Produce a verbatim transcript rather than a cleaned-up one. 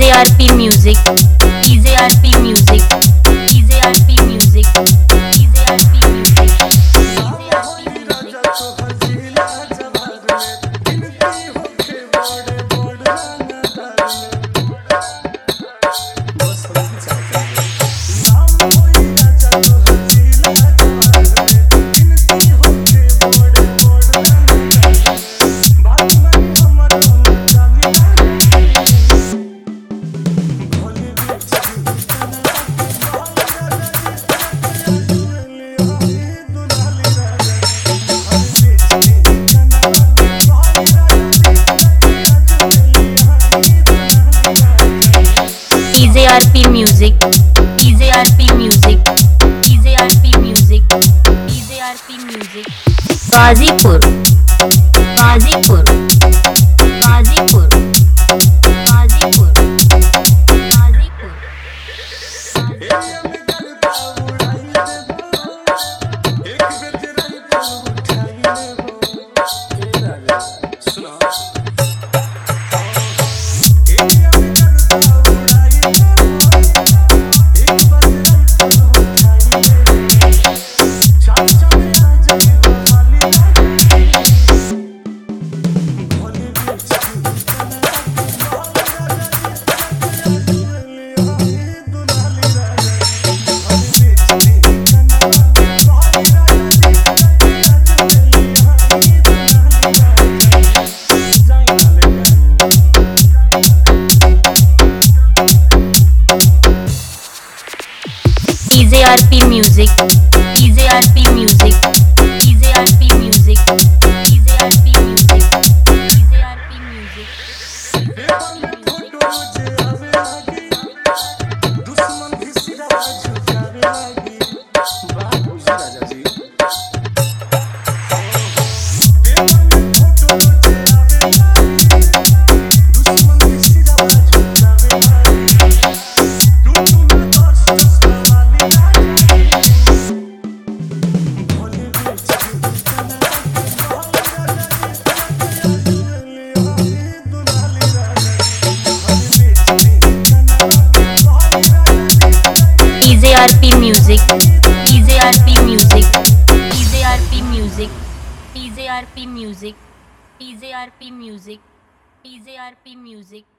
P Music, D J R P Music, D J R P Music, D J R P Music, D J R P Music, D J R P Music, D J R P Music, D J R P Music, Ghazipur, Ghazipur, Ghazipur, Ghazipur, Ghazipur. D J R P Music, D J R P Music, D J R P Music, D J R P Music, D J R P Music। D J R P Music, D J R P Music, D J R P Music, D J R P Music, D J R P Music, D J R P Music।